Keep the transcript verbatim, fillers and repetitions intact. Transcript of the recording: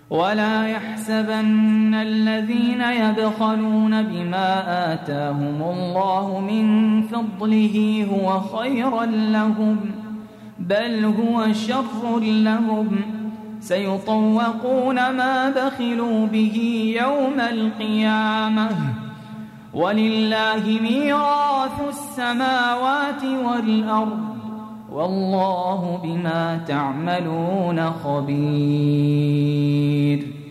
ولا يحسبن الذين يبخلون بما آتاهم الله من فضله هو خيرا لهم، بل هو شر لهم، سيطوقون ما بخلوا به يوم القيامة، ولله ميراث السماوات والأرض، والله بما تعملون خبير.